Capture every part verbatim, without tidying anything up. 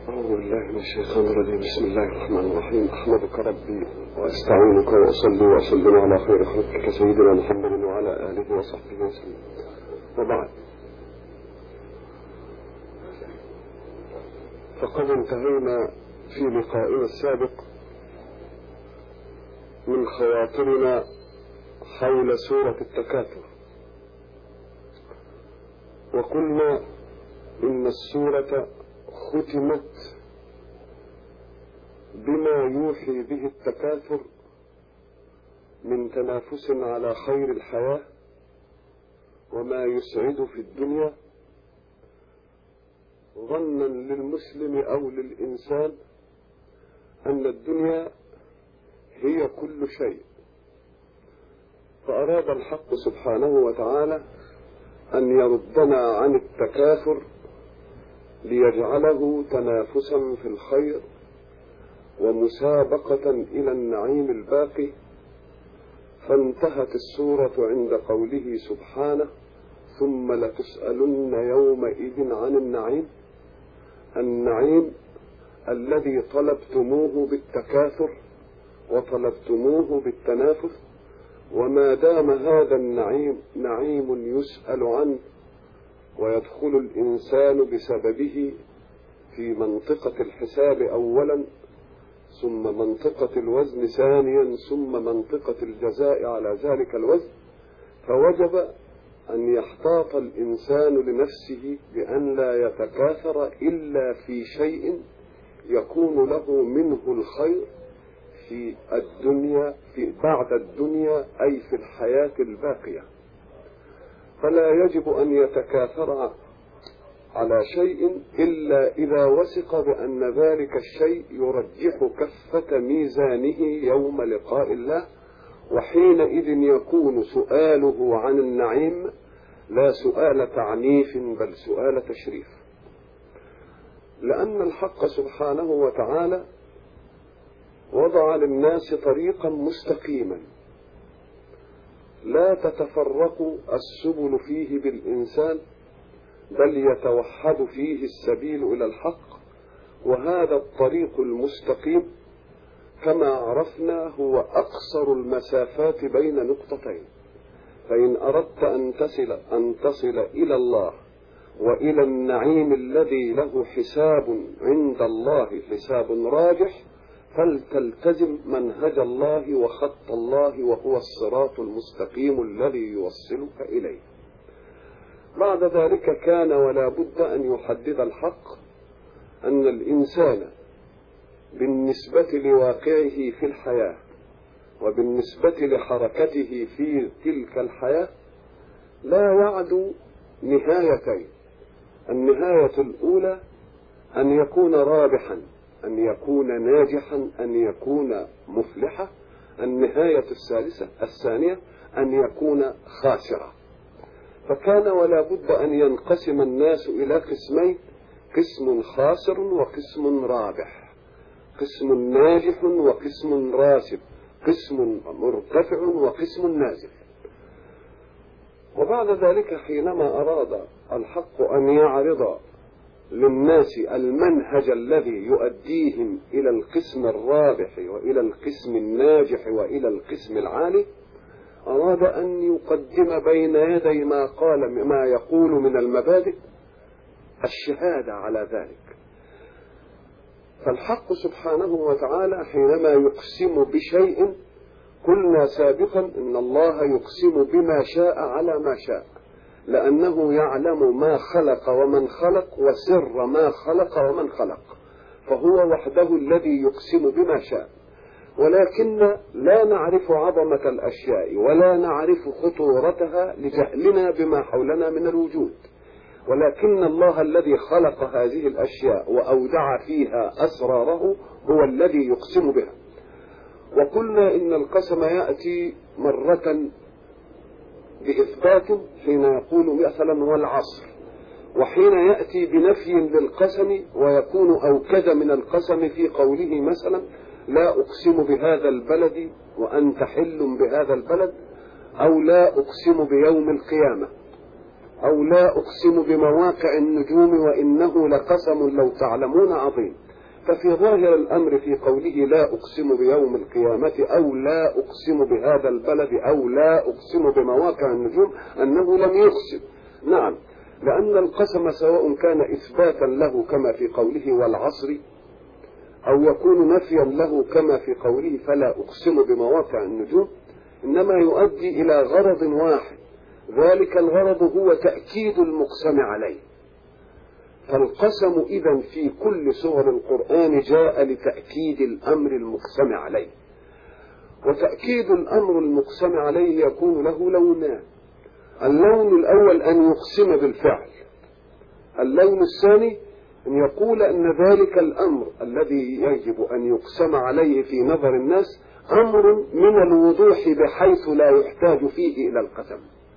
أعوذ بالله من الشيطان الرجيم. بسم الله الرحمن الرحيم. أحمدك ربي وأستعينك وأصلي وأسلم على خير خلقك سيدنا محمد وعلى آله وصحبه وسلم، وبعد، فقد انتهينا في لقائنا السابق من خواطرنا حول سورة التكاثر، وقلنا إن السورة ختمت بما يوحي به التكاثر من تنافس على خير الحياة وما يسعد في الدنيا، ظنا للمسلم أو للإنسان أن الدنيا هي كل شيء. فأراد الحق سبحانه وتعالى أن يردنا عن التكاثر ليجعله تنافسا في الخير ومسابقة إلى النعيم الباقي. فانتهت السورة عند قوله سبحانه: ثم لتسألن يومئذ عن النعيم، النعيم الذي طلبتموه بالتكاثر وطلبتموه بالتنافس، وما دام هذا النعيم نعيم يسأل عنه ويدخل الإنسان بسببه في منطقة الحساب أولا، ثم منطقة الوزن ثانيا، ثم منطقة الجزاء على ذلك الوزن، فوجب أن يحتاط الإنسان لنفسه بأن لا يتكاثر إلا في شيء يكون له منه الخير في الدنيا، في بعد الدنيا، أي في الحياة الباقية. فلا يجب أن يتكاثر على شيء إلا إذا وثق بأن ذلك الشيء يرجح كفة ميزانه يوم لقاء الله، وحينئذ يكون سؤاله عن النعيم لا سؤال تعنيف بل سؤال تشريف، لأن الحق سبحانه وتعالى وضع للناس طريقا مستقيما لا تتفرق السبل فيه بالإنسان، بل يتوحد فيه السبيل إلى الحق. وهذا الطريق المستقيم كما عرفنا هو أقصر المسافات بين نقطتين. فإن أردت أن تصل, أن تصل إلى الله وإلى النعيم الذي له حساب عند الله، حساب راجح، فلتلتزم منهج الله وخط الله، وهو الصراط المستقيم الذي يوصلك إليه. بعد ذلك كان ولا بد أن يحدد الحق أن الإنسان بالنسبة لواقعه في الحياة وبالنسبة لحركته في تلك الحياة لا يعدو نهايتين: النهاية الأولى أن يكون رابحا، أن يكون ناجحا، أن يكون مفلحا. النهاية الثالثة الثانية أن يكون خاسرا. فكان ولا بد أن ينقسم الناس إلى قسمين: قسم خاسر وقسم رابح، قسم ناجح وقسم راسب، قسم مرتفع وقسم نازل. وبعد ذلك حينما أراد الحق أن يعرض للناس المنهج الذي يؤديهم إلى القسم الرابح وإلى القسم الناجح وإلى القسم العالي، أراد أن يقدم بين يدي ما قال ما يقول من المبادئ الشهادة على ذلك. فالحق سبحانه وتعالى حينما يقسم بشيء، قلنا سابقا إن الله يقسم بما شاء على ما شاء، لأنه يعلم ما خلق ومن خلق وسر ما خلق ومن خلق، فهو وحده الذي يقسم بما شاء. ولكن لا نعرف عظمة الأشياء ولا نعرف خطورتها لجهلنا بما حولنا من الوجود، ولكن الله الذي خلق هذه الأشياء وأودع فيها أسراره هو الذي يقسم بها. وقلنا إن القسم يأتي مرة بإثبات حين يقول مثلا والعصر، وحين يأتي بنفي للقسم ويكون أوكد من القسم في قوله مثلا لا أقسم بهذا البلد وأنت حل بهذا البلد، أو لا أقسم بيوم القيامة، أو لا أقسم بمواقع النجوم وإنه لقسم لو تعلمون عظيم. ففي ظاهر الأمر في قوله لا أقسم بيوم القيامة أو لا أقسم بهذا البلد أو لا أقسم بمواقع النجوم أنه لم يقسم. نعم، لأن القسم سواء كان إثباتا له كما في قوله والعصر أو يكون نفيا له كما في قوله فلا أقسم بمواقع النجوم، إنما يؤدي إلى غرض واحد، ذلك الغرض هو تأكيد المقسم عليه. فالقسم إذن في كل سور القرآن جاء لتأكيد الأمر المقسم عليه، وتأكيد الأمر المقسم عليه يكون له لونان: اللون الأول أن يقسم بالفعل، اللون الثاني أن يقول أن ذلك الأمر الذي يجب أن يقسم عليه في نظر الناس أمر من الوضوح بحيث لا يحتاج فيه إلى القسم.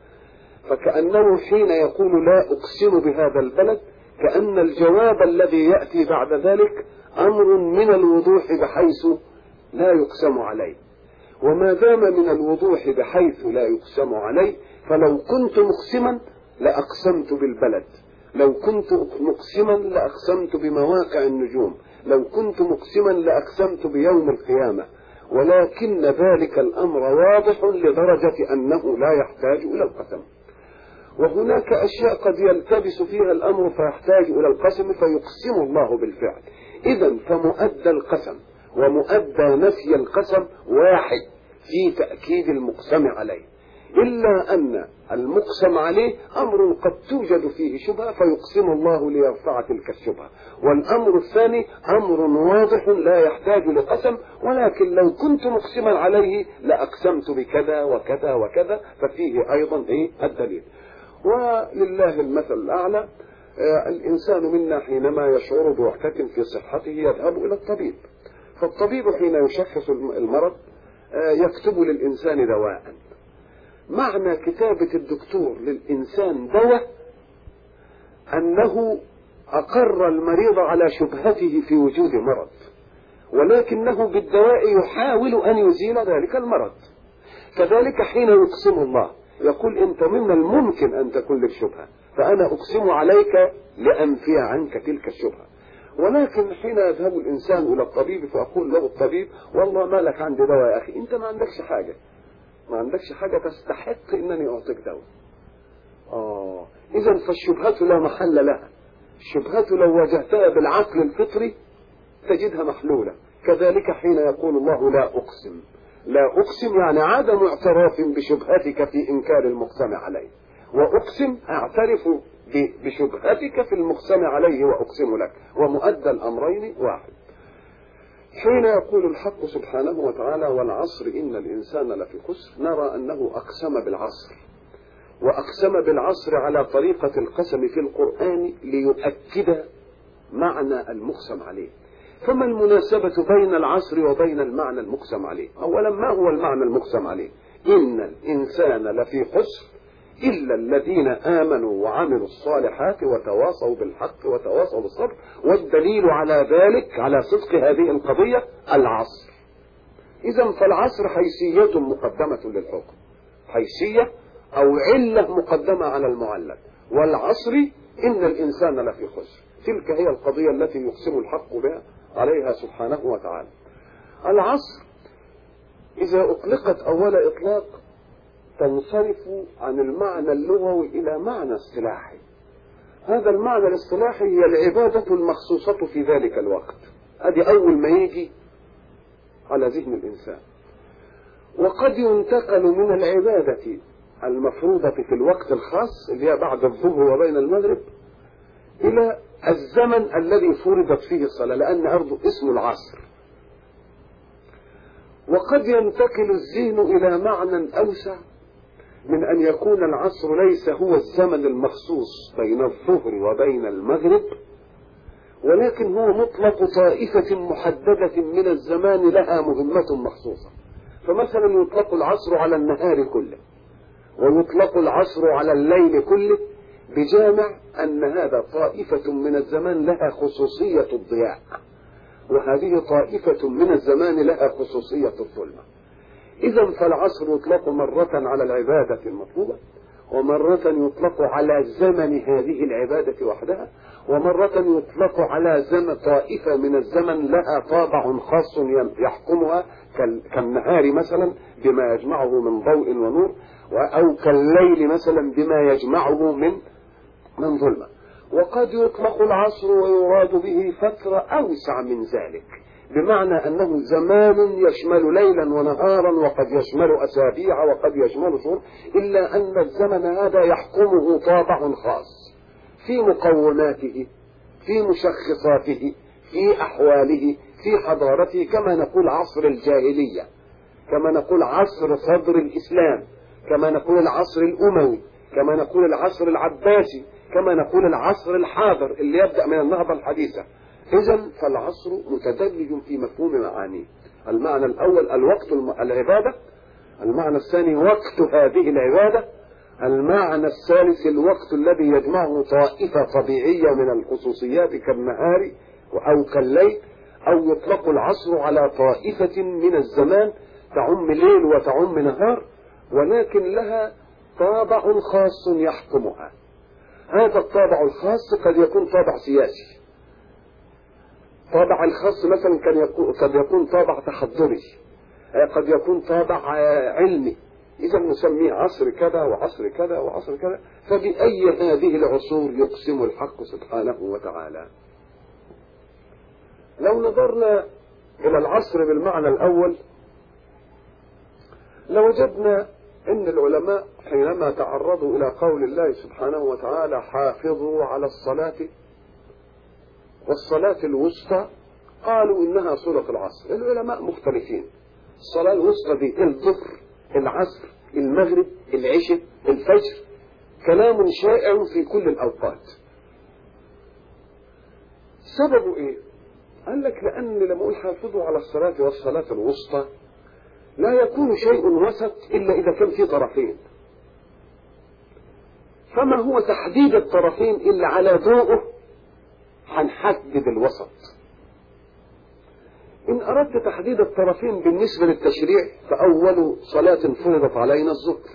فكأنه حين يقول لا أقسم بهذا البلد كأن الجواب الذي يأتي بعد ذلك أمر من الوضوح بحيث لا يقسم عليه، وما دام من الوضوح بحيث لا يقسم عليه فلو كنت مقسما لأقسمت بالبلد، لو كنت مقسما لأقسمت بمواقع النجوم، لو كنت مقسما لأقسمت بيوم القيامة، ولكن ذلك الأمر واضح لدرجة أنه لا يحتاج إلى القسم. وهناك أشياء قد يلتبس فيها الأمر فيحتاج إلى القسم فيقسم الله بالفعل. إذن فمؤدى القسم ومؤدى نفي القسم واحد في تأكيد المقسم عليه، إلا أن المقسم عليه أمر قد توجد فيه شبهة فيقسم الله ليرفع تلك الشبهة، والأمر الثاني أمر واضح لا يحتاج لقسم، ولكن لو كنت مقسما عليه لأقسمت بكذا وكذا وكذا، ففيه أيضا إيه الدليل. ولله المثل الأعلى. آه الإنسان منا حينما يشعر بوحدة في صحته يذهب إلى الطبيب، فالطبيب حين يشخص المرض آه يكتب للإنسان دواء. معنى كتابة الدكتور للإنسان دواء أنه أقر المريض على شبهته في وجود مرض، ولكنه بالدواء يحاول أن يزيل ذلك المرض. كذلك حين يقسم الله يقول أنت من الممكن أن تكون لك شبهة، فأنا أقسم عليك لأنفي عنك تلك الشبهة. ولكن حين يذهب الإنسان إلى الطبيب فأقول له الطبيب والله ما لك عندي دواء يا أخي، أنت ما عندكش حاجة، ما عندكش حاجة تستحق إنني أعطيك دواء. آه إذن فالشبهة لا محل لها، الشبهة لو واجهتها بالعقل الفطري تجدها محلولة. كذلك حين يقول الله لا أقسم، لا أقسم يعني عدم اعتراف بشبهتك في إنكار المقسم عليه، وأقسم أعترف بشبهتك في المقسم عليه وأقسم لك، ومؤدى الأمرين واحد. حين يقول الحق سبحانه وتعالى والعصر إن الإنسان لفي خسر، نرى أنه أقسم بالعصر، وأقسم بالعصر على طريقة القسم في القرآن ليؤكد معنى المقسم عليه. فما المناسبة بين العصر وبين المعنى المقسم عليه؟ أولا ما هو المعنى المقسم عليه؟ إن الإنسان لفي خسر إلا الذين آمنوا وعملوا الصالحات وتواصوا بالحق وتواصوا بالصبر. والدليل على ذلك على صدق هذه القضية العصر. إذن فالعصر حيثية مقدمة للحكم، حيثية أو علة مقدمة على المعلل. والعصر إن الإنسان لفي خسر، تلك هي القضية التي يقسم الحق بها عليها سبحانه وتعالى. العصر إذا أطلقت أول إطلاق تنصرف عن المعنى اللغوي إلى معنى اصطلاحي. هذا المعنى الاصطلاحي هي العبادة المخصوصة في ذلك الوقت، هذه أول ما يجي على ذهن الإنسان. وقد ينتقل من العبادة المفروضة في الوقت الخاص اللي هي بعد الظهر وبين المغرب إلى الزمن الذي فرضت فيه الصلاة، لأن أرض اسم العصر. وقد ينتقل الذهن إلى معنى أوسع من أن يكون العصر ليس هو الزمن المخصوص بين الظهر وبين المغرب، ولكن هو مطلق طائفة محددة من الزمان لها مهمة مخصوصة. فمثلا يطلق العصر على النهار كله، ويطلق العصر على الليل كله، بجامع أن هذا طائفة من الزمان لها خصوصية الضياء، وهذه طائفة من الزمان لها خصوصية الظلمة. إذن فالعصر يطلق مرة على العبادة المطلوبة، ومرة يطلق على زمن هذه العبادة وحدها، ومرة يطلق على زمن طائفة من الزمن لها طابع خاص يحكمها كالنهار مثلا بما يجمعه من ضوء ونور، أو كالليل مثلا بما يجمعه من من ظلمة. وقد يطلق العصر ويراد به فترة أوسع من ذلك، بمعنى أنه زمان يشمل ليلا ونهارا، وقد يشمل أسابيع، وقد يشمل شهور، إلا أن الزمن هذا يحكمه طابع خاص في مقوماته، في مشخصاته، في أحواله، في حضارته، كما نقول عصر الجاهلية، كما نقول عصر صدر الإسلام، كما نقول العصر الأموي، كما نقول العصر العباسي، كما نقول العصر الحاضر اللي يبدأ من النهضة الحديثة. إذن فالعصر متدرج في مفهوم معانيه. المعنى الأول الوقت العبادة، المعنى الثاني وقت هذه العبادة، المعنى الثالث الوقت الذي يجمعه طائفة طبيعية من الخصوصيات كالنهار أو كالليل، أو يطلق العصر على طائفة من الزمان تعم ليل وتعم نهار، ولكن لها طابع خاص يحكمها. هذا الطابع الخاص قد يكون طابع سياسي، طابع الخاص مثلا كان يكون قد يكون طابع تحضري، قد يكون طابع علمي، إذا نسميه عصر كذا وعصر كذا وعصر كذا. فبأي هذه العصور يقسم الحق سبحانه وتعالى؟ لو نظرنا إلى العصر بالمعنى الأول لوجدنا أن العلماء حينما تعرضوا إلى قول الله سبحانه وتعالى حافظوا على الصلاة والصلاة الوسطى، قالوا إنها صورة العصر. العلماء مختلفين، الصلاة الوسطى دي الظهر، العصر، المغرب، العشاء، الفجر، كلام شائع في كل الأوقات. سببه إيه؟ قال لك لأن لما أقول حافظوا على الصلاة والصلاة الوسطى لا يكون شيء وسط إلا إذا كان في طرفين، فما هو تحديد الطرفين إلا على ضوءه هنحدد الوسط. إن أردت تحديد الطرفين بالنسبة للتشريع فأول صلاة فرضت علينا الظهر،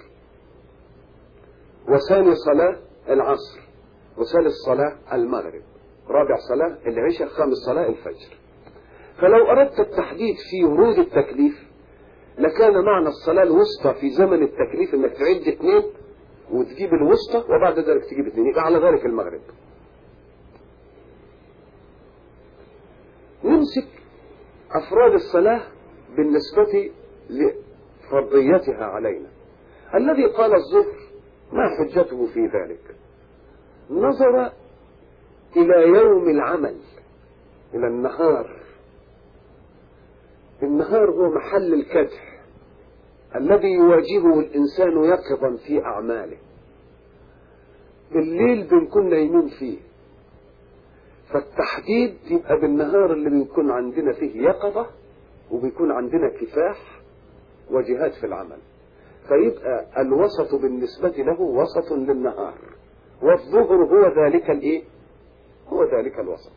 وثاني صلاة العصر، وثالث صلاة المغرب، رابع صلاة العشاء، خامس صلاة الفجر. فلو أردت التحديد في ورود التكليف لكان معنى الصلاة الوسطى في زمن التكليف انك تعد اثنين وتجيب الوسطى وبعد ذلك تجيب اثنين، يبقى على ذلك المغرب. نمسك أفراد الصلاة بالنسبة لفرضيتها علينا. الذي قال الظهر ما حجته في ذلك؟ نظر إلى يوم العمل، إلى النهار. النهار هو محل الكدح الذي يواجهه الإنسان يقظا في أعماله، الليل بنكون نايمين فيه، فالتحديد يبقى بالنهار اللي بنكون عندنا فيه يقظة وبيكون عندنا كفاح وجهاد في العمل، فيبقى الوسط بالنسبة له وسط للنهار، والظهر هو ذلك الايه؟ هو ذلك الوسط.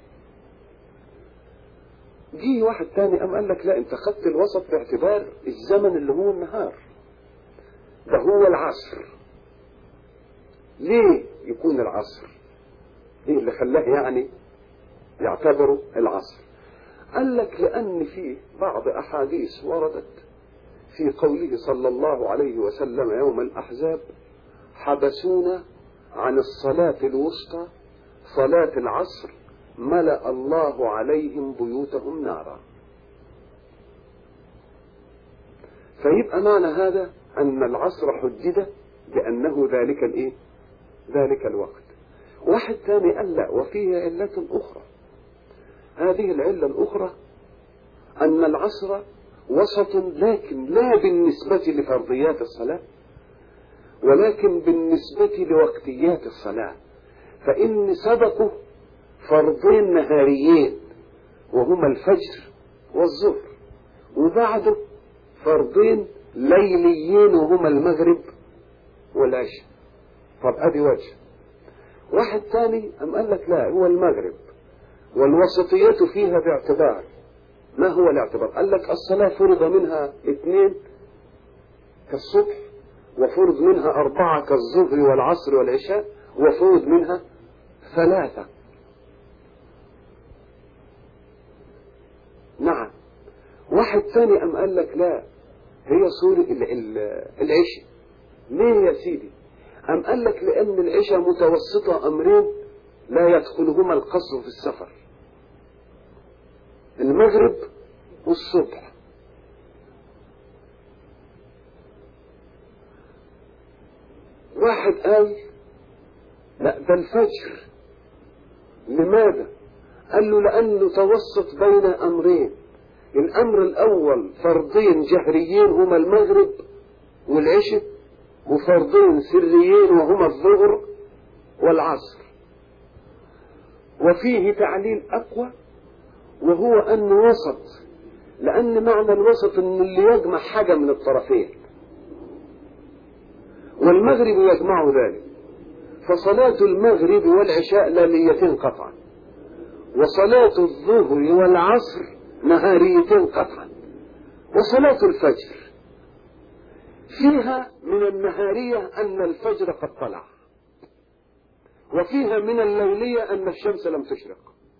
جي واحد تاني قام قال لك لا، انت خدت الوسط باعتبار الزمن اللي هو النهار، ده هو العصر. ليه يكون العصر؟ ايه اللي خلاه يعني يعتبره العصر؟ قال لك لأن فيه بعض أحاديث وردت في قوله صلى الله عليه وسلم يوم الأحزاب حبسونا عن الصلاة الوسطى صلاة العصر ملأ الله عليهم بيوتهم نارا. فيبقى معنى هذا أن العصر حدد بأنه ذلك الإيه؟ ذلك الوقت. واحد ثاني قال لا، وفيه علة أخرى. هذه العلة الأخرى أن العصر وسط، لكن لا بالنسبة لفرضيات الصلاة ولكن بالنسبة لوقتيات الصلاة، فإن سبقه فرضين نهاريين وهما الفجر والظهر، وبعده فرضين ليليين وهما المغرب والعشاء. طب ادي وجه. واحد ثاني أم قال لك لا، هو المغرب والوسطية فيها باعتبار. ما هو الاعتبار؟ قال لك الصلاة فرض منها اثنين كالصبح وفرض منها أربعة كالظهر والعصر والعشاء، وفرض منها ثلاثة. نعم. واحد ثاني أم قال لك لا، هي صورة العشاء. ليه يا سيدي؟ أم قال لك لأن العشاء متوسطة أمرين لا يدخلهما القصر في السفر، المغرب والصبح. واحد قال لا ده الفجر. لماذا؟ قال له لأنه توسط بين أمرين، الأمر الأول فرضين جهريين هما المغرب والعشاء، وفرضين سريين وهما الظهر والعصر. وفيه تعليل أقوى وهو أن وسط، لأن معنى الوسط أن اللي يجمع حاجة من الطرفين، والمغرب يجمع ذلك. فصلاة المغرب والعشاء ليليتين قطعا، وصلاة الظهر والعصر نهاريتين قطعا، وصلاة الفجر فيها من النهارية أن الفجر قد طلع، وفيها من الليلية أن الشمس لم تشرق.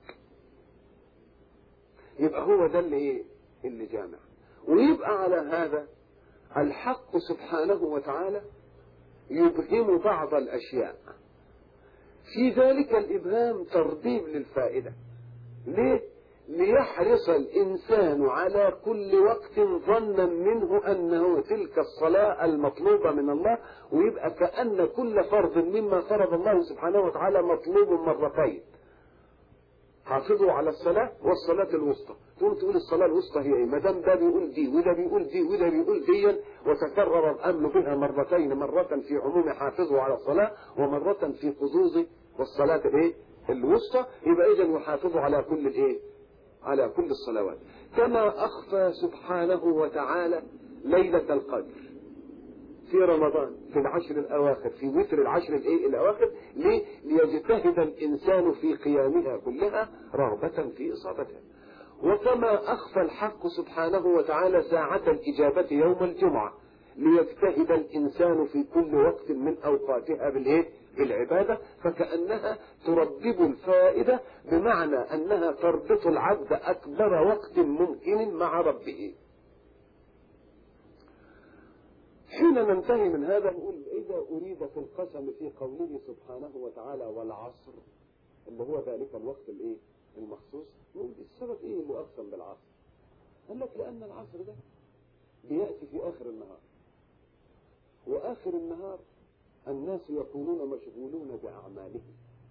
يبقى هو ده اللي ايه اللي جامع. ويبقى على هذا الحق سبحانه وتعالى يبهم بعض الأشياء، في ذلك الإبهام ترتيب للفائدة. ليه؟ ليحرص الإنسان على كل وقت ظنا منه أنه تلك الصلاة المطلوبة من الله، ويبقى كأن كل فرض مما فرض الله سبحانه وتعالى مطلوب مرتين. حافظوا على الصلاة والصلاة الوسطى، تقوم تقول الصلاة الوسطى هي ايه؟ ما دام ده بيقول دي وده بيقول دي وده بيقول دي، وتكرر الأمر بها مرتين، مرة في عموم حافظوا على الصلاة، ومرة في خصوص والصلاة الايه؟ الوسطى. يبقى إذا يحافظوا على كل الايه؟ على كل الصلوات. كما أخفى سبحانه وتعالى ليلة القدر في رمضان في العشر الأواخر، في وتر العشر الايه الأواخر. ليه؟ ليجتهد الإنسان في قيامها كلها رغبة في إصابتها. وكما أخفى الحق سبحانه وتعالى ساعة الإجابة يوم الجمعة، ليجتهد الإنسان في كل وقت من أوقاتها بالإيه؟ بالعبادة، فكأنها تربب الفائدة، بمعنى أنها تربط العبد أكبر وقت ممكن مع ربه. حين ننتهي من هذا نقول إذا أريد في القسم في قوله سبحانه وتعالى والعصر، اللي هو ذلك الوقت الايه المخصوص، نقول السبب ايه اللي اقسم بالعصر؟ قال لك لأن العصر ده بيأتي في آخر النهار، وآخر النهار الناس يكونون مشغولون بأعمالهم،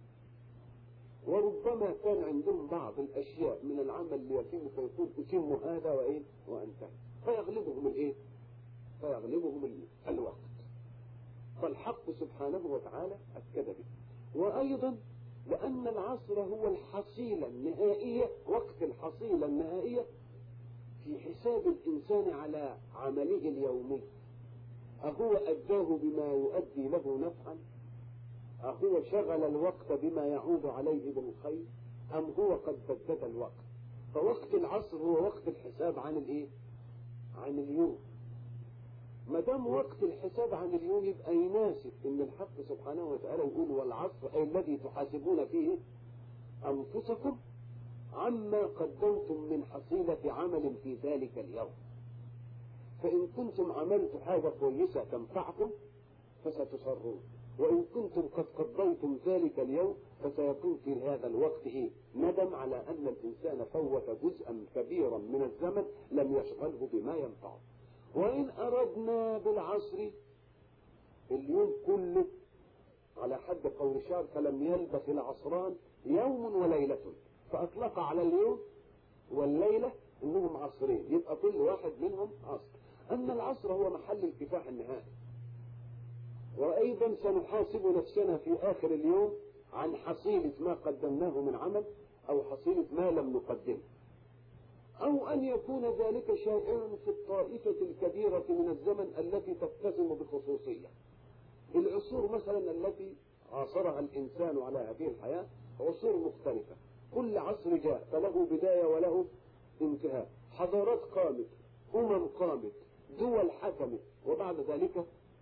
وربما كان عندهم بعض الأشياء من العمل ليتم، فيقول أتم هذا وإيه وأنتهي، فيغلبهم الإيه؟ فيغلبهم الوقت. فالحق سبحانه وتعالى أكد به. وأيضا لأن العصر هو الحصيلة النهائية، وقت الحصيلة النهائية في حساب الإنسان على عمله اليومي، أهو أداه بما يؤدي له نفعا، أهو شغل الوقت بما يعود عليه بالخير، أم هو قد بدد الوقت. فوقت العصر هو وقت الحساب عن الإيه؟ عن اليوم. ما دام وقت الحساب عن اليوم، يبقى يناسب ان الحق سبحانه وتعالى يقول والعصر اي الذي تحاسبون فيه انفسكم عما قدمتم من حصيلة عمل في ذلك اليوم. فان كنتم عملتم حاجة كويسة تنفعكم فستصرون، وان كنتم قد قضيتم ذلك اليوم فسيكون في هذا الوقت ايه؟ ندم على ان الانسان فوت جزءا كبيرا من الزمن لم يشغله بما ينفعه. وإن أردنا بالعصر اليوم كله على حد قول الشاعر فلم يلبث العصران يوم وليلة، فأطلق على اليوم والليلة إنهم عصرين، يبقى كل واحد منهم عصر. أن العصر هو محل الكفاح النهائي. وأيضا سنحاسب نفسنا في آخر اليوم عن حصيلة ما قدمناه من عمل أو حصيلة ما لم نقدمه، أو أن يكون ذلك شائعا في الطائفة الكبيرة من الزمن التي تتسم بخصوصية. العصور مثلا التي عاصرها الإنسان على هذه الحياة عصور مختلفة، كل عصر جاء فله بداية وله انتهاء، حضارات قامت، أمم قامت، دول حكمت، وبعد ذلك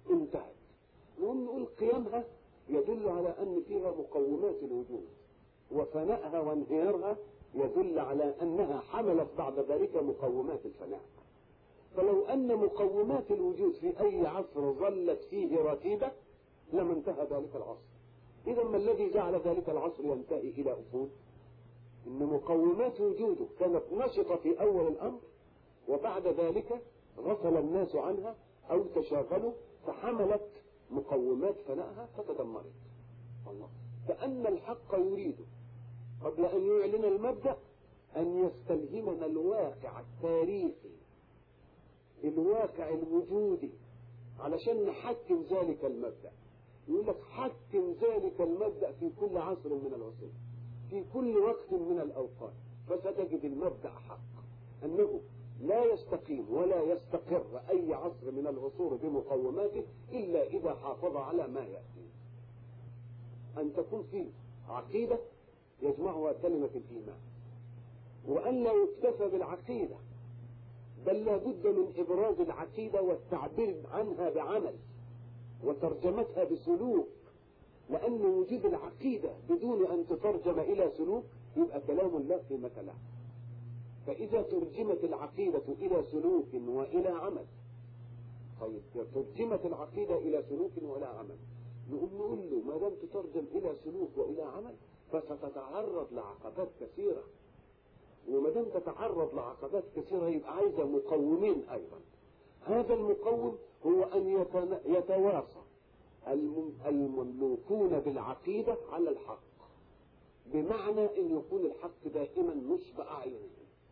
انتهت. نقوم نقول قيامها يدل على أن فيها مقومات الوجود، وفنائها وانهيارها يدل على أنها حملت بعد ذلك مقومات الفناء. فلو أن مقومات الوجود في أي عصر ظلت فيه رتيبة لما انتهى ذلك العصر. إذا ما الذي جعل ذلك العصر ينتهي إلى أفود؟ إن مقومات وجوده كانت نشطة في أول الأمر، وبعد ذلك غفل الناس عنها أو تشاغلوا فحملت مقومات فنائها فتدمرت. الله، كأن الحق يريد قبل أن يعلن المبدأ أن يستلهمنا الواقع التاريخي، الواقع الوجودي، علشان نحكم ذلك المبدأ. يقول لك حكم ذلك المبدأ في كل عصر من العصور، في كل وقت من الأوقات، فستجد المبدأ حق، أنه لا يستقيم ولا يستقر أي عصر من العصور بمقوماته إلا إذا حافظ على ما يأتي. أن تكون فيه عقيدة يجمعها كلمة الإيمان، وأن لا يكتفى بالعقيدة، بل لا بد من إبراز العقيدة والتعبير عنها بعمل وترجمتها بسلوك، لأن وجود العقيدة بدون أن تترجم إلى سلوك يبقى كلام الله في مكانه. فإذا ترجمت العقيدة إلى سلوك وإلى عمل، طيب ترجمت العقيدة إلى سلوك وإلى عمل، نقول نقول له ما دام تترجم إلى سلوك وإلى عمل فستتعرض لعقبات كثيرة، وما دام تتعرض لعقبات كثيرة يبقى عايزة مقومين أيضا. هذا المقوم هو أن يتواصى المملوكون بالعقيدة على الحق، بمعنى أن يكون الحق دائما نصب أعينهم،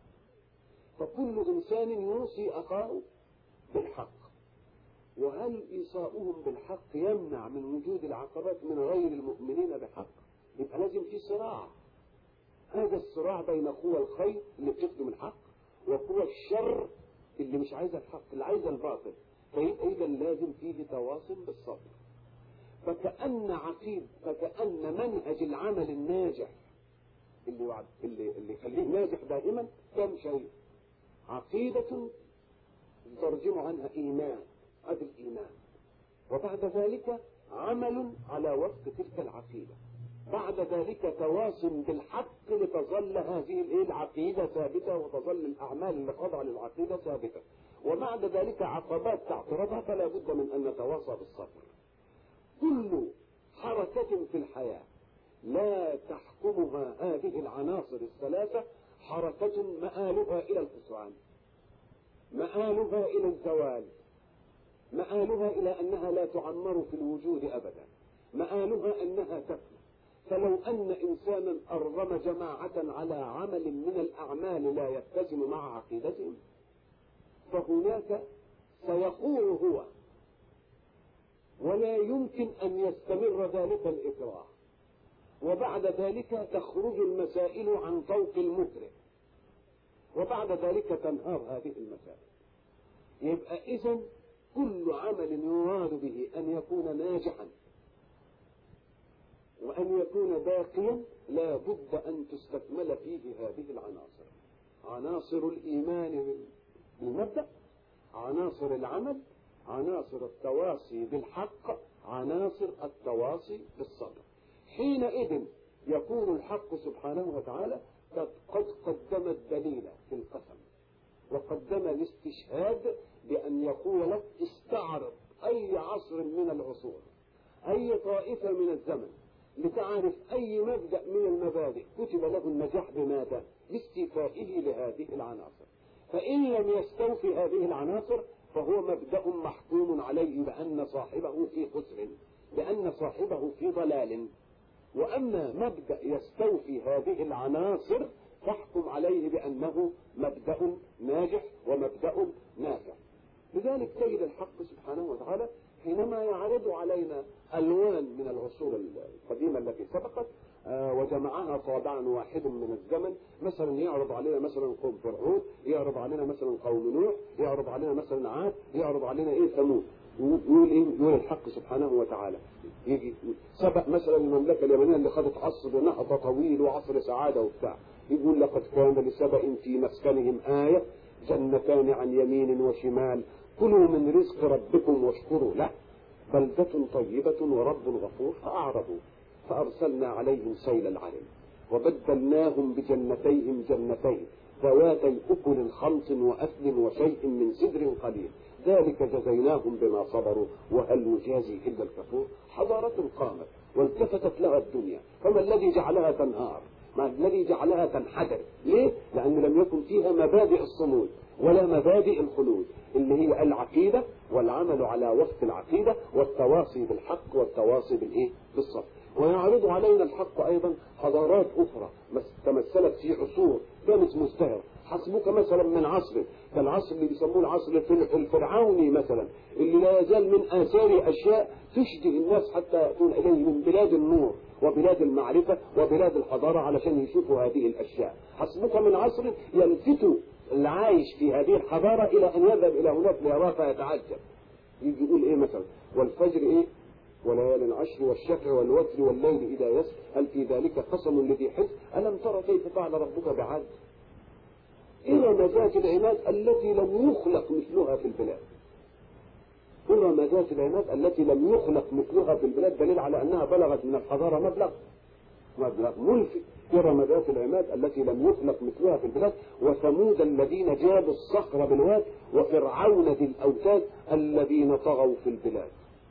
فكل إنسان يوصي أخاه بالحق. وهل إيصاؤهم بالحق يمنع من وجود العقبات من غير المؤمنين بحق؟ يبقى لازم في صراع. هذا الصراع بين قوى الخير اللي بتخدم الحق وقوى الشر اللي مش عايزة الحق، اللي عايزة الباطل، فيبقى إذا لازم فيه تواصل بالصبر. فكأن عقيد فكأن منهج العمل الناجح اللي وعد اللي اللي يخليه ناجح دائما كم شيء: عقيدة ترجم عنها إيمان، هذا الإيمان، وبعد ذلك عمل على وفق تلك العقيدة، بعد ذلك تواصل بالحق لتظل هذه العقيدة ثابتة وتظل الأعمال اللي خاضعة للعقيدة ثابتة، وبعد ذلك عقبات تعترضها فلا بد من أن نتواصى بالصبر. كل حركة في الحياة لا تحكمها هذه العناصر الثلاثة حركة مآلها إلى الخسران، مآلها إلى الزوال، مآلها إلى أنها لا تعمر في الوجود أبدا، مآلها أنها تفنى. فلو أن إنسانا أرغم جماعة على عمل من الأعمال لا يتزن مع عقيدتهم فهناك سيقول هو، ولا يمكن أن يستمر ذلك الإكراه، وبعد ذلك تخرج المسائل عن طوق المكره، وبعد ذلك تنهار هذه المسائل. يبقى إذن كل عمل يراد به أن يكون ناجحا وأن يكون باقيا لا بد أن تستكمل فيه هذه العناصر: عناصر الإيمان بالمبدأ، عناصر العمل، عناصر التواصي بالحق، عناصر التواصي بالصبر. حينئذ يكون الحق سبحانه وتعالى قد قدم الدليل في القسم، وقدم الاستشهاد بأن يقول لك استعرض أي عصر من العصور، أي طائفة من الزمن، لتعرف أي مبدأ من المبادئ كتب له النجاح بماذا؟ باستيفائه لهذه العناصر. فإن لم يستوفي هذه العناصر فهو مبدأ محكوم عليه بأن صاحبه في خسر، بأن صاحبه في ضلال. وأما مبدأ يستوفي هذه العناصر فاحكم عليه بأنه مبدأ ناجح ومبدأ نافع. لذلك تجد الحق سبحانه وتعالى حينما يعرض علينا ألوان من العصور القديمة التي سبقت آه وجمعها طابعا واحد من الزمن، مثلا يعرض علينا مثلا قوم فرعون، يعرض علينا مثلا قوم نوح، يعرض علينا مثلا عاد، يعرض علينا ايه ثمود. يقول ايه؟ يقول الحق سبحانه وتعالى يجي سبق مثلا المملكة اليمنية اللي خدت عصر نهضة طويل وعصر سعادة وبتاع، يقول لقد كان لسبأ في مسكنهم آية جنتان عن يمين وشمال كلوا من رزق ربكم واشكروا له بلدة طيبة ورب غفور فأعرضوا فأرسلنا عليهم سيل العرم وبدلناهم بجنتيهم جنتين ذواتي أكل خمط وأثل وشيء من سدر قليل ذلك جزيناهم بما صبروا وهل نجازي إلا الكفور. حضارة قامت والتفتت لها الدنيا، فما الذي جعلها تنهار؟ ما الذي جعلها تنحدر؟ ليه؟ لأن لم يكن فيها مبادئ الصمود ولا مبادئ الخلود اللي هي العقيدة والعمل على وفق العقيدة والتواصي بالحق والتواصي بالإيه؟ بالصبر. ويعرض علينا الحق أيضا حضارات أخرى تمثلت في عصور كانت مزدهرة. حسبك مثلا من عصر كالعصر اللي بيسموه العصر الفرعوني مثلا، اللي لا يزال من آثار أشياء تشجع الناس حتى يأتون إليه من بلاد النور وبلاد المعرفة وبلاد الحضارة علشان يشوفوا هذه الأشياء. حسبك من عصر يلفت العايش في هذه الحضارة إلى أن يذهب إلى هناك ليراه فيتعجب. يجي يقول إيه مثلا والفجر إيه وليال العشر والشفع والوتر والليل إذا يسر هل في ذلك قسم لذي حجر ألم ترى كيف فعل ربك بعاد إرم ذات العماد التي لم يخلق مثلها في البلاد. إرم ذات العماد التي لم يخلق مثلها في البلاد دليل على أنها بلغت من الحضارة مبلغ مبلغ ملفت. إرم ذات العماد التي لم يخلق مثلها في البلاد وثمود الذين جابوا الصخر بالواد وفرعون ذي الأوتاد الذين طغوا في البلاد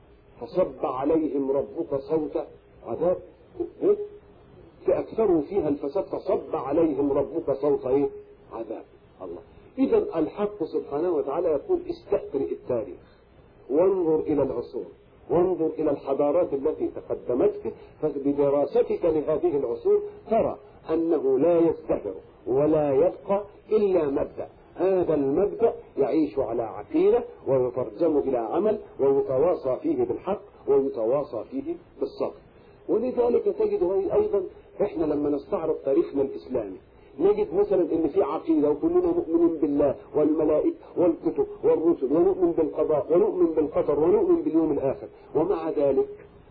فصب عليهم ربك صوت عذاب إيه؟ فأكثروا فيها الفساد فصب عليهم ربك صوت إيه؟ عذاب. الله. إذا الحق سبحانه وتعالى يقول استقرئ التاريخ وانظر إلى العصور وانظر إلى الحضارات التي تقدمتك فبدراستك لهذه العصور ترى أنه لا يزدهر ولا يبقى إلا مبدأ. هذا المبدأ يعيش على عقيدة ويترجم إلى عمل ويتواصى فيه بالحق ويتواصى فيه بالصبر. ولذلك تجد أيضا إحنا لما نستعرض تاريخنا الإسلامي نجد مثلا ان في عقيده وكلنا مؤمنين بالله والملائكه والكتب والرسل ونؤمن بالقضاء ونؤمن بالقدر ونؤمن باليوم الاخر، ومع ذلك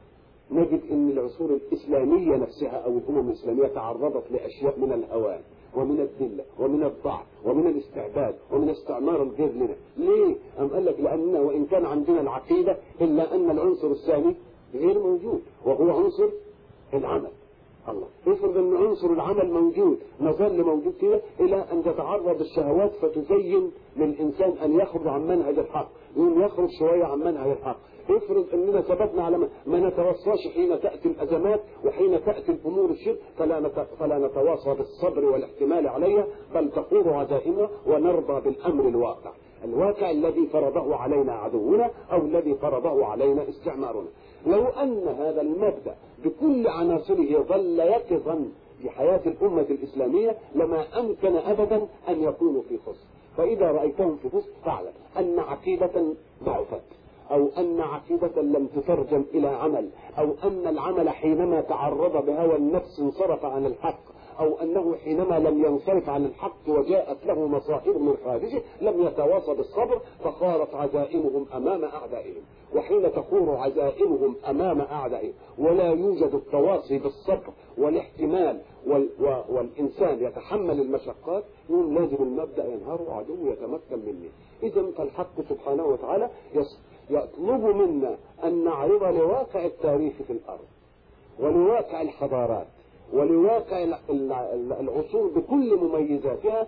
نجد ان العصور الاسلاميه نفسها او الامم الاسلاميه تعرضت لاشياء من الهوان ومن الذله ومن الضعف ومن الاستعباد ومن استعمار الغير لنا. ليه؟ أم قال لك لاننا وان كان عندنا العقيده الا ان العنصر الثاني غير موجود وهو عنصر العمل. الله. افرض ان عنصر العمل موجود نظل موجود كده الى ان تتعرض الشهوات فتزين للانسان ان يخرج عن منهج الحق، يقوم يخرج شويه عن منهج الحق. افرض اننا ثبتنا على ما نتوصاش حين تاتي الازمات وحين تاتي الامور الشر فلا نت... فلا نتواصى بالصبر والاحتمال عليها بل تقور عزائمنا ونرضى بالامر الواقع، الواقع الذي فرضه علينا عدونا او الذي فرضه علينا استعمارنا. لو ان هذا المبدأ بكل عناصره ظل يقظا في حياة الأمة الإسلامية لما أمكن أبدا أن يكونوا في خسر. فإذا رأيتهم في خسر فاعلم أن عقيدة ضعفت أو أن عقيدة لم تترجم إلى عمل أو أن العمل حينما تعرض بهوى النفس انصرف عن الحق أو أنه حينما لم ينصرف عن الحق وجاءت له مصائب من خارجه لم يتواصى بالصبر فخارت عزائمهم أمام أعدائهم. وحين تخور عزائمهم أمام أعدائهم ولا يوجد التواصي بالصبر والاحتمال وال والإنسان يتحمل المشقات يقول لازم المبدأ ينهار وعدو يتمكن مني. إذا فالحق سبحانه وتعالى يطلب منا أن نعرض لواقع التاريخ في الأرض ولواقع الحضارات ولواقع العصور بكل مميزاتها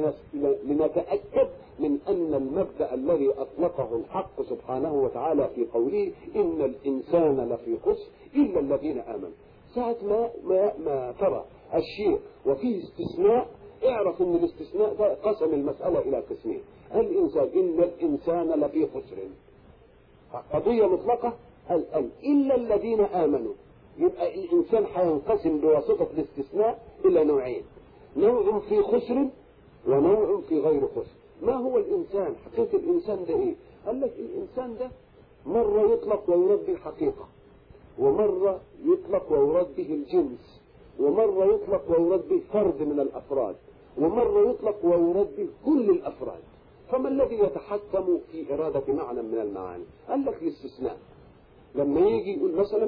لنتأكد من أن المبدأ الذي أطلقه الحق سبحانه وتعالى في قوله إن الإنسان لفي خسر إلا الذين آمنوا. ساعة ما, ما, ما ترى الشيء وفيه استثناء اعرف أن الاستثناء ده قسم المسألة إلى قسمين. الإنسان إن الإنسان لفي خسر قضية مطلقة الآن إلا الذين آمنوا، يبقى الإنسان حينقسم بواسطة الاستثناء إلى نوعين، نوع في خسر ونوع في غير خسر. ما هو الإنسان؟ حقيقة الإنسان ده إيه؟ قال لك الإنسان ده مرة يطلق ويراد به حقيقة ومرة يطلق ويراد به الجنس ومرة يطلق ويراد به فرد من الأفراد ومرة يطلق ويراد به كل الأفراد. فما الذي يتحكم في إرادة معنى من المعاني؟ قال لك الاستثناء. لما يجي يقول مثلا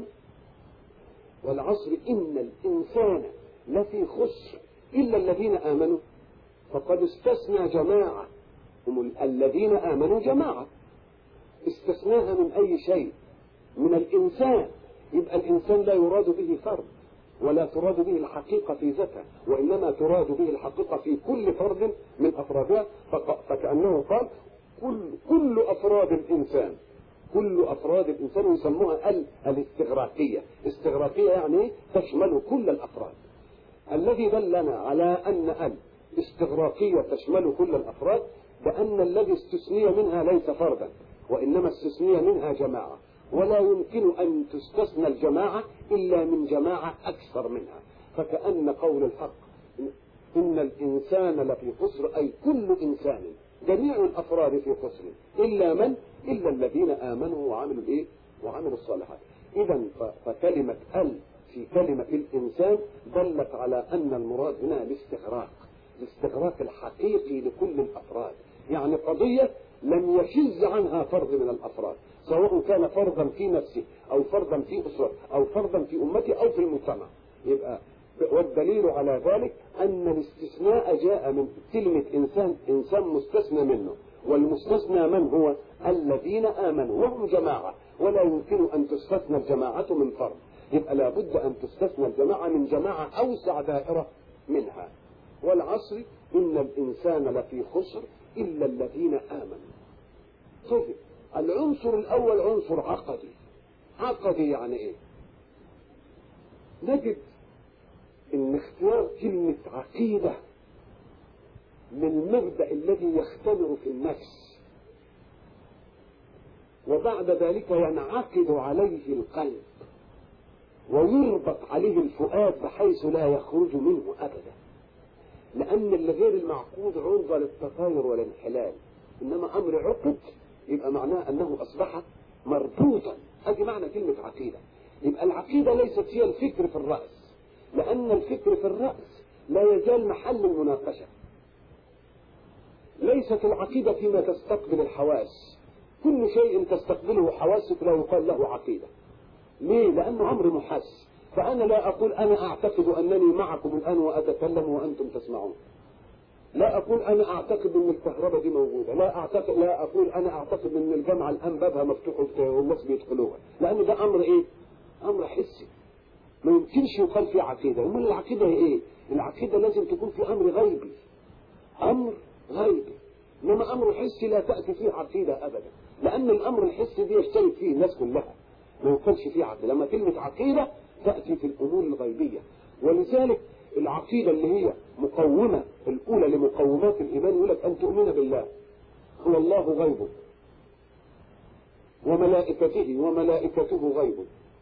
والعصر إن الإنسان لفي خسر إلا الذين آمنوا فقد استثنى جماعة هم الذين آمنوا جماعة استثناها من أي شيء؟ من الإنسان، يبقى الإنسان لا يراد به فرد ولا تراد به الحقيقة في ذاتها، وإنما تراد به الحقيقة في كل فرد من أفرادها. فكأنه قال كل, كل أفراد الإنسان، كل أفراد الإنسان، يسموها ال الاستغراقية. استغراقية يعني تشمل كل الأفراد. الذي دلنا على أن ال استغراقية تشمل كل الأفراد بأن الذي استثني منها ليس فردا، وإنما استثني منها جماعة، ولا يمكن أن تستثنى الجماعة إلا من جماعة أكثر منها. فكأن قول الحق إن الإنسان لفي خسر، أي كل إنسان، جميع الأفراد في خسر إلا من؟ إلا الذين آمنوا وعملوا الإيه؟ وعملوا الصالحات. إذا فكلمة ال في كلمة الإنسان دلت على أن المراد هنا الاستغراق، الاستغراق الحقيقي لكل الأفراد، يعني قضية لم يشذ عنها فرد من الأفراد، سواء كان فردا في نفسه أو فردا في أسرة أو فردا في أمته أو في المجتمع. يبقى والدليل على ذلك أن الاستثناء جاء من كلمة إنسان، إنسان مستثنى منه، والمستثنى من هو؟ الذين آمنوا، وهم جماعة، ولا يمكن أن تستثنى الجماعة من فرد. يبقى لابد أن تستثنى الجماعة من جماعة أوسع دائرة منها. والعصر إن الإنسان لفي خسر إلا الذين آمنوا. طيب العنصر الأول عنصر عقدي. عقدي يعني إيه؟ نجد إن اختيار كلمة عقيدة للمبدأ الذي يختبر في النفس، وبعد ذلك ينعقد عليه القلب ويربط عليه الفؤاد بحيث لا يخرج منه أبدا، لأن الغير المعقود عرضة للتطاير والانحلال، إنما أمر عقد يبقى معناه أنه أصبح مربوطا. هذه معنى كلمة عقيدة. يبقى العقيدة ليست هي الفكر في الرأس، لأن الفكر في الرأس لا يزال محل المناقشة. ليست العقيدة فيما تستقبل الحواس، كل شيء تستقبله حواسك لا يقال له عقيدة. ليه؟ لأنه أمر محس. فأنا لا أقول أنا أعتقد أنني معكم الآن وأتكلم وأنتم تسمعون، لا أقول أنا أعتقد أن الكهرباء دي موجودة، لا أعتقد لا أقول أنا أعتقد أن الجامعة الآن بابها مفتوح والناس بيدخلوها، لأن ده أمر إيه؟ أمر حسي، ما يمكنش يقال فيه عقيدة. أمال العقيدة هي إيه؟ العقيدة لازم تكون في أمر غيبي، أمر غيبي، إنما أمر حسي لا تأتي فيه عقيدة أبدا، لأن الأمر الحسي دي يشترك فيه الناس كلها، ما يقالش فيه عقيدة. لما كلمة عقيدة تأتي في الأمور الغيبية. ولذلك العقيدة اللي هي مقومة الأولى لمقومات الإيمان يقول لك أن تؤمن بالله هو الله غيب، وملائكته وملائكته غيب،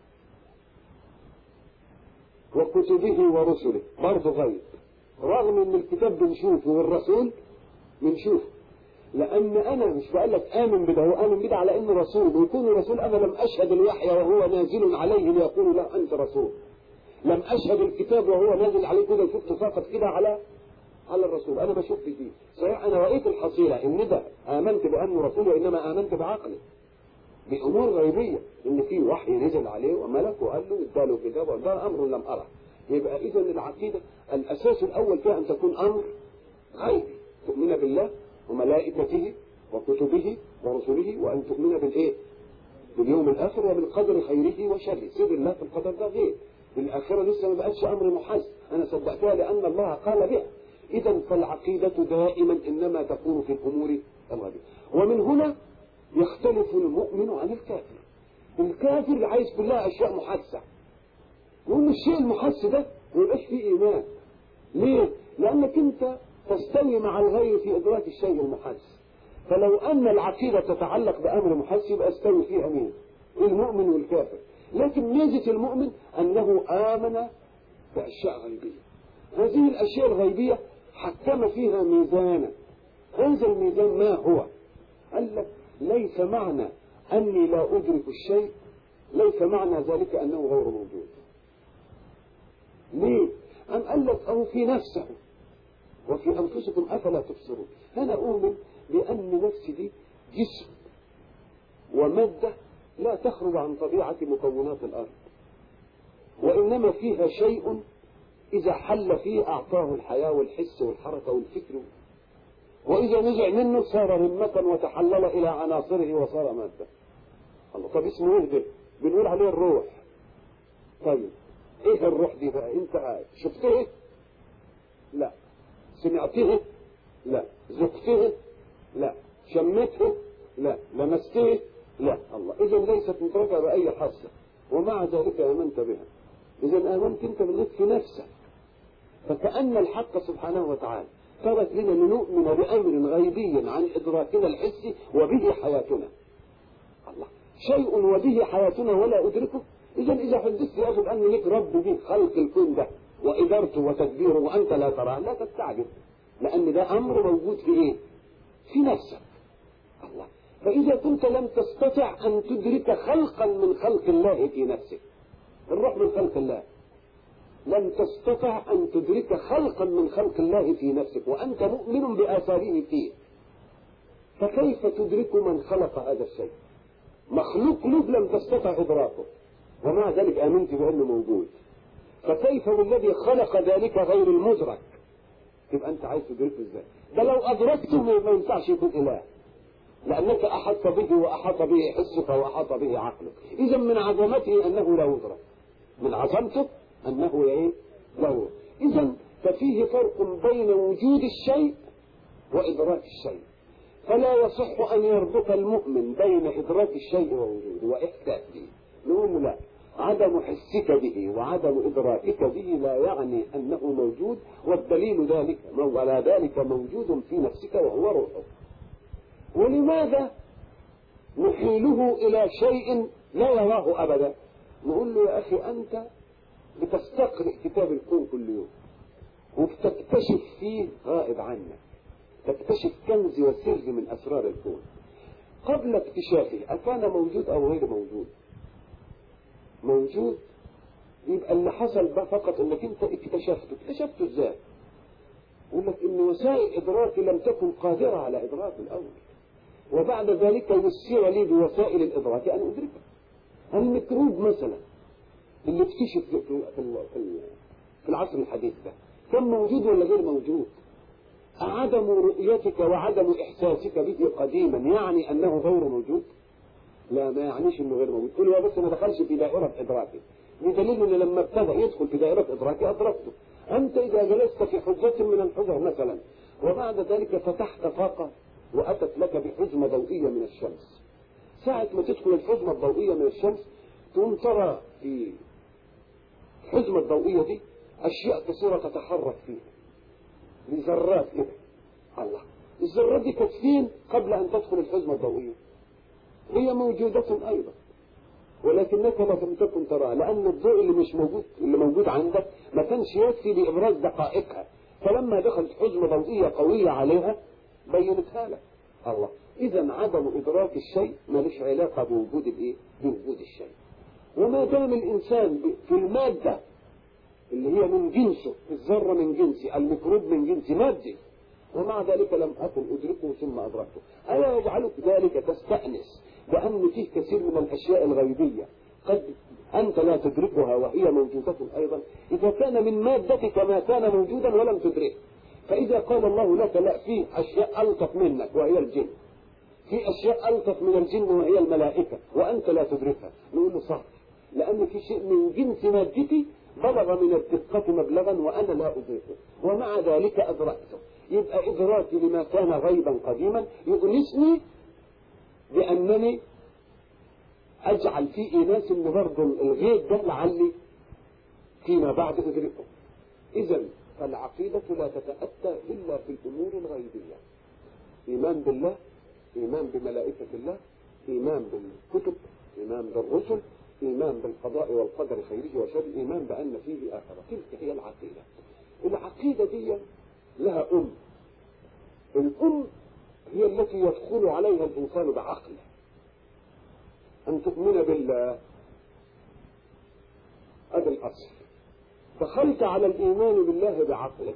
وكتبه ورسله برضه غيب، رغم ان الكتاب بنشوفه والرسول بنشوفه. لان انا مش بقول لك امن بده، هو امن بده على انه رسول، ويكون رسول. انا لم اشهد الوحي وهو نازل عليه ليقول له انت رسول، لم اشهد الكتاب وهو نازل عليه كده شفت فقط كده على على الرسول، انا ما شفت فيه. صحيح انا رايت الحصيله ان ده امنت بانه رسول، وانما امنت بعقلي بامور غيبيه، ان في وحي نزل عليه وملك وقال له اداله كتاب، وده امر لم ارى. يبقى اذا العقيده الاساس الاول فيها ان تكون امر غيبي، تؤمن بالله وملائكته وكتبه ورسله، وان تؤمن بالايه؟ باليوم الاخر وبالقدر خيره وشره. سر الله في القدر ده غير، الاخره لسه ما بقتش امر محس، انا صدقتها لان الله قال بها. اذا فالعقيده دائما انما تكون في الامور الغيبيه. ومن هنا يختلف المؤمن عن الكافر. الكافر عايز كلها اشياء محسه، يقول الشيء المحس ده ما يبقاش فيه ايمان. ليه؟ لانك انت تستوي مع الغير في ادراك الشيء المحس. فلو ان العقيده تتعلق بامر محس يبقى استوي فيها مين؟ المؤمن والكافر. لكن ميزه المؤمن انه امن باشياء غيبيه، هذه الاشياء الغيبيه حكم فيها ميزانا. هذا الميزان ما هو؟ قال لك ليس معنى اني لا ادرك الشيء، ليس معنى ذلك انه غير موجود. ليه؟ أم قال لك أو في نفسه وفي أنفسكم أفلا تبصرون. أنا أؤمن بأن نفسي دي جسم ومادة لا تخرج عن طبيعة مكونات الأرض، وإنما فيها شيء إذا حل فيه أعطاه الحياة والحس والحركة والفكر، وإذا نزع منه صار رمة وتحلل إلى عناصره وصار مادة. الله، طب اسمه إيه ده؟ بنقول عليه الروح. طيب ايه الروح دي بقى؟ انت شفته؟ لا. سمعته؟ لا. ذقته؟ لا. شمته؟ لا. لمسته؟ لا. الله. اذا ليست مدركه باي حاسه، ومع ذلك امنت بها. اذا امنت انت بالله في نفسك. فكأن الحق سبحانه وتعالى ترك لنا لنؤمن بأمر غيبي عن إدراكنا الحسي وبه حياتنا. الله. شيء وبه حياتنا ولا أدركه. إذا إذا حدثت يا أخي بأن لك رب به خلق الكون ده وإدارته وتدبيره وأنت لا تراه، لا تستعجب، لأن ده أمر موجود في إيه؟ في نفسك. الله. فإذا كنت لم تستطع أن تدرك خلقا من خلق الله في نفسك، الروح من خلق الله، لم تستطع أن تدرك خلقا من خلق الله في نفسك وأنت مؤمن بآثاره فيه، فكيف تدرك من خلق هذا الشيء؟ مخلوق له لم تستطع إدراكه، ومع ذلك آمنت بأنه موجود. فكيف بالذي خلق ذلك غير المدرك؟ تبقى أنت عايز تدركه إزاي؟ ده لو أدركته ما ينفعش يكون إله، لأنك أحط به وأحط به حسك وأحط به عقلك. إذا من عظمته أنه لا يدرك، من عظمته أنه إيه؟ لا يدرك. إذا ففيه فرق بين وجود الشيء وإدراك الشيء، فلا يصح أن يربط المؤمن بين إدراك الشيء ووجوده وإحساسه. نقول لا، عدم حسك به وعدم إدراكك به لا يعني أنه موجود، والدليل ذلك ولا ذلك موجود في نفسك وهو روحك. ولماذا نحيله إلى شيء لا يراه أبدا؟ نقول له يا أخي أنت بتستقرئ كتاب الكون كل يوم وبتكتشف فيه غائب عنك، تكتشف كنز وسر من أسرار الكون. قبل اكتشافه أكان موجود أو غير موجود؟ موجود. يبقى اللي حصل بقى فقط انك انت اكتشفته. اكتشفته ازاي؟ يقول لك ان وسائل ادراكي لم تكن قادرة على ادراك الاول، وبعد ذلك يسير لي بوسائل الادراك ان ادركه. الميكروب مثلا اللي اكتشف في, في, في, في العصر الحديث ده كان موجود ولا غير موجود؟ عدم رؤيتك وعدم احساسك به قديما يعني انه غير موجود؟ لا، ما يعنيش انه غير موجود. تقول هو بس ما دخلش في دائرة ادراكي، بدليل ان لما ابتدأ يدخل في دائرة ادراكي ادركته. انت اذا جلست في حجة من الحجر مثلا وبعد ذلك فتحت طاقة واتت لك بحزمة ضوئية من الشمس، ساعة ما تدخل الحزمة الضوئية من الشمس تقوم ترى في الحزمة الضوئية دي اشياء كثيرة تتحرك فيها لذرات كده. الله. الذرات دي كانت فين قبل ان تدخل الحزمة الضوئية؟ هي موجودة أيضا، ولكنك لم تكن تراها، لأن الضوء اللي مش موجود اللي موجود عندك ما كانش يكفي لإبراز دقائقها، فلما دخلت حزمة ضوئية قوية عليها بينتها لك. الله. إذا عدم إدراك الشيء مالش علاقة بوجود الإيه؟ بوجود الشيء. وما دام الإنسان في المادة اللي هي من جنسه، الذرة من جنسي، الميكروب من جنسي مادي، ومع ذلك لم أكن أدركه ثم أدركته، ألا يجعلك ذلك تستأنس بأن فيه كثير من الأشياء الغيبية قد أنت لا تدركها وهي موجودة أيضا، إذا كان من مادتك ما كان موجودا ولم تدركه. فإذا قال الله لك لا، فيه أشياء ألطف منك وهي الجن، في أشياء ألطف من الجن وهي الملائكة وأنت لا تدركها، نقول له صح، لأن في شيء من جنس مادتي بلغ من الدقة مبلغا وأنا لا أدركه، ومع ذلك أدركته. يبقى إدراكي لما كان غيبا قديما يؤنسني بأنني أجعل في إناس إن برضه الغيب ده لعلي فيما بعد أدركه. إذا فالعقيدة لا تتأتى إلا في الأمور الغيبية: إيمان بالله، إيمان بملائكة الله، إيمان بالكتب، إيمان بالرسل، إيمان بالقضاء والقدر خيره وشره، إيمان بأن فيه آخرة. تلك هي العقيدة. العقيدة دي لها أم. الأم هي التي يدخل عليها الإنسان بعقله، أن تؤمن بالله. هذا الأصل. دخلت على الإيمان بالله بعقلك،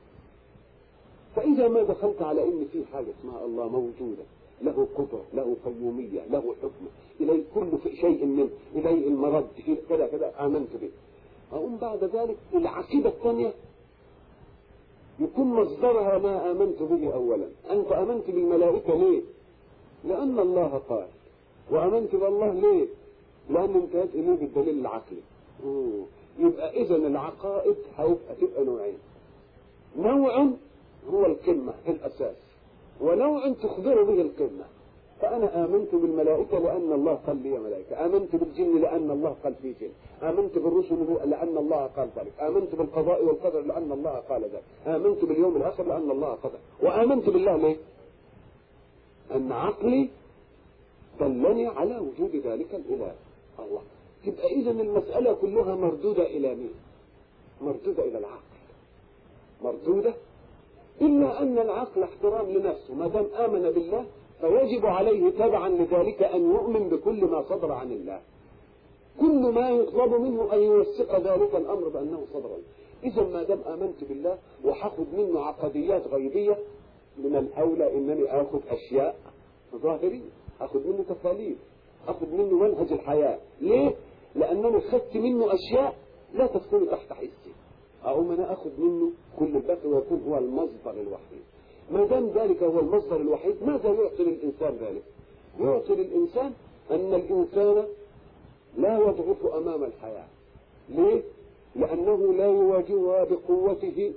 فإذا ما دخلت على إن في حاجة اسمها الله موجودة، له قدرة، له قيومية، له حكم، إليه كل شيء منه، إليه المرد، كذا كذا، آمنت به. أقوم بعد ذلك العقيدة الثانية يكون مصدرها ما آمنت به أولا. أنت آمنت بالملائكة ليه؟ لأن الله قال. وآمنت بالله ليه؟ لأن انتهت إليه بالدليل العقلي. مم. يبقى إذا العقائد هيبقى تبقى نوعين، نوع هو القمة الأساس، ونوع تخبر به القمة. فأنا آمنت بالملائكة لأن الله قال لي ملائكة، آمنت بالجن لأن الله قال في جن، آمنت بالرسل لأن الله قال ذلك، آمنت بالقضاء والقدر لأن الله قال ذلك، آمنت باليوم الآخر لأن الله قدر، وآمنت بالله ليه؟ أن عقلي دلني على وجود ذلك الإله الله. تبقى إذا المسألة كلها مردودة إلى مين؟ مردودة إلى العقل، مردودة، إلا أن العقل احترام لنفسه، ما دام آمن بالله فيجب عليه تبعا لذلك أن يؤمن بكل ما صدر عن الله، كل ما يطلب منه أن يوثق ذلك الأمر بأنه صدر عنه. إذا ما دام آمنت بالله وحاخد منه عقديات غيبية، من الأولى إنني آخذ أشياء ظاهرية، آخذ منه تكاليف، آخذ منه منهج الحياة. ليه؟ لأنني خدت منه أشياء لا تدخل تحت حسي، أقوم أنا أخذ منه كل الباقي ويكون هو المصدر الوحيد. ما دام ذلك هو المصدر الوحيد، ماذا يعطي للإنسان ذلك؟ يعطي للإنسان أن الإنسان لا يضعف أمام الحياة. ليه؟ لأنه لا يواجهها بقوته،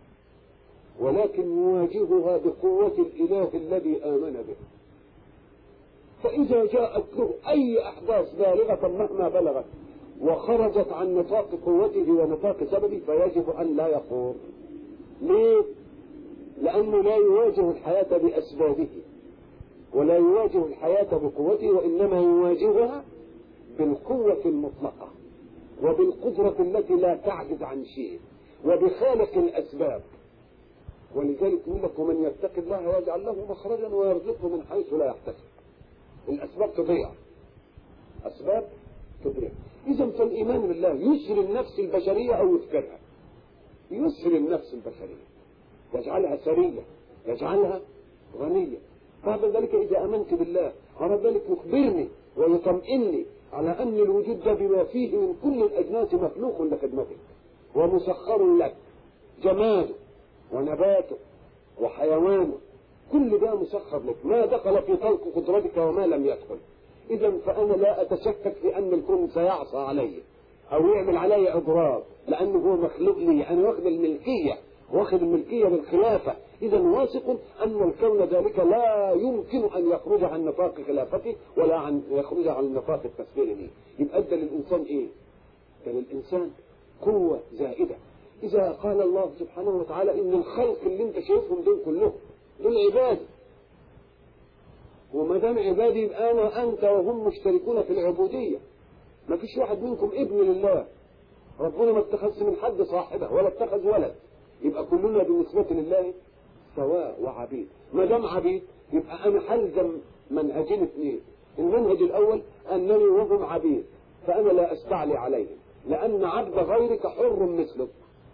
ولكن يواجهها بقوة الإله الذي آمن به. فإذا جاءت له أي أحداث بالغة مهما بلغت وخرجت عن نطاق قوته ونطاق سببه فيجب أن لا يخور. ليه؟ لأنه لا يواجه الحياة بأسبابه ولا يواجه الحياة بقوته، وإنما يواجهها بالقوة المطلقة وبالقدرة التي لا تعجز عن شيء وبخالق الأسباب. ولذلك يقول لك ومن يتق الله يجعل له مخرجا ويرزقه من حيث لا يحتسب. الأسباب تضيع، أسباب تضيع. إذا فالإيمان بالله يسر النفس البشرية أو يفكرها، يسر النفس البشرية، يجعلها سرية، يجعلها غنية. بعد ذلك إذا آمنت بالله بعد ذلك يخبرني ويطمئني على أن الوجود ده بما فيه من كل الأجناس مخلوق لخدمتك ومسخر لك، جماده ونباته وحيوانه كل ده مسخر لك، ما دخل في طلق قدرتك وما لم يدخل. إذا فأنا لا أتشكك في أن الكون سيعصى علي أو يعمل علي أضرار، لأنه هو مخلوق لي، أنا واخد الملكية، واخد الملكية بالخلافة. إذا واثق أن الكون ذلك لا يمكن أن يخرج عن نطاق خلافته ولا عن يخرج عن نطاق التسخير لي. يبقى أدى للإنسان إيه؟ أدى للإنسان قوة زائدة. إذا قال الله سبحانه وتعالى إن الخلق اللي أنت شايفهم دول كلهم دول عبادي، وما دام عبادي يبقى أنا وأنت وهم مشتركون في العبودية. ما فيش واحد منكم ابن لله، ربنا ما اتخذ من حد صاحبه ولا اتخذ ولد، يبقى كلنا بالنسبة لله سواء وعبيد. ما دام عبيد يبقى أنا حلزم منهجين اثنين، المنهج الأول أنني وهم عبيد فأنا لا أستعلي عليهم، لأن عبد غيرك حر مثلك،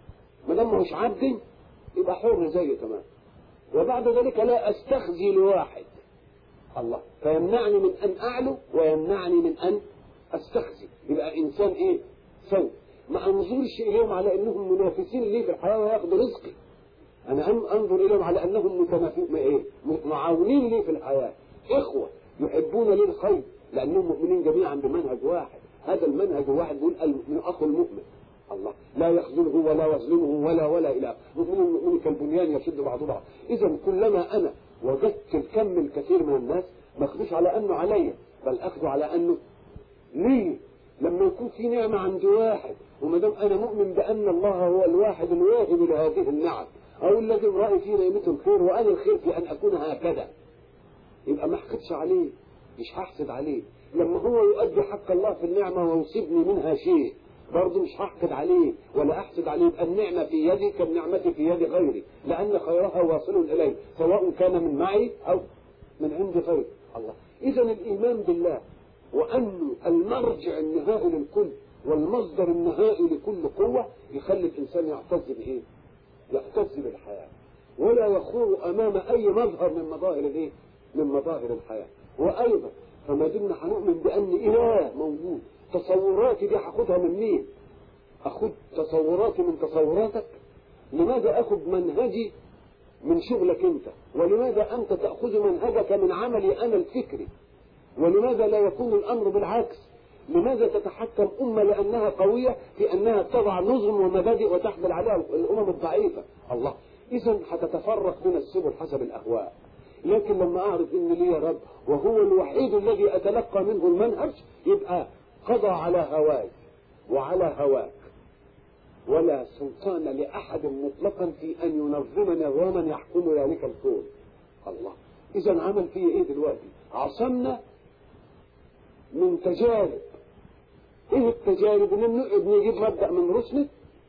ما دام مش عبد يبقى حر زي كمان. وبعد ذلك لا أستخزي لواحد الله فيمنعني من أن أعلو ويمنعني من أن أستخزي. يبقى إنسان إيه؟ سوي، ما أنظرش إليهم على أنهم منافسين لي في الحياة ويأخذوا رزقي، أنا أنظر إليهم على أنهم متنافسين إيه؟ معاونين لي في الحياة، إخوة يحبون لي الخير لأنهم مؤمنين جميعا بمنهج واحد. هذا المنهج الواحد يقول المؤمن أخو المؤمن الله، لا يخذله ولا يظلمه ولا ولا إلى مؤمن المؤمن كالبنيان يشد بعضه بعض. إذا كلما أنا وجدت الكم الكثير من الناس ما أخذوش على أنه علي، بل أخذوا على أنه ليه. لما يكون في نعمة عند واحد وما دام أنا مؤمن بأن الله هو الواحد الواهب لهذه النعم، أو الذي رأي في نعمته الخير وأنا الخير في أن أكون هكذا، يبقى ما أحقدش عليه، مش هحسد عليه. لما هو يؤدي حق الله في النعمة ويصيبني منها شيء برضه مش هحقد عليه ولا أحسد عليه. يبقى النعمة في يدي كالنعمة في يد غيري، لأن خيرها واصل إليه سواء كان من معي أو من عند غيري الله. إذا الإيمان بالله وأن المرجع النهائي للكل والمصدر النهائي لكل قوة يخلي الإنسان يعتز بإيه؟ يعتز بالحياة ولا يخور أمام أي مظهر من مظاهر الإيه؟ من مظاهر الحياة. وأيضا فما دمنا هنؤمن بأن إله موجود، تصوراتي دي هاخدها من مين؟ أخذ تصوراتي من تصوراتك؟ لماذا أخذ منهجي من شغلك أنت؟ ولماذا أنت تأخذ منهجك من عملي أنا الفكري؟ ولماذا لا يكون الأمر بالعكس؟ لماذا تتحكم أمة؟ لأنها قوية في أنها تضع نظم ومبادئ وتحمل عليها الأمم الضعيفة. الله، إذا هتتفرق من السبل حسب الأهواء. لكن لما أعرف إن لي رب وهو الوحيد الذي أتلقى منه المنهج، يبقى قضى على هواي وعلى هواك، ولا سلطان لأحد مطلقا في أن ينظم نظاما يحكم ذلك الكون. الله، إذا عمل فيه إيه دلوقتي؟ عصمنا من تجارب. إيه التجارب؟ نجيب مبدأ من رسله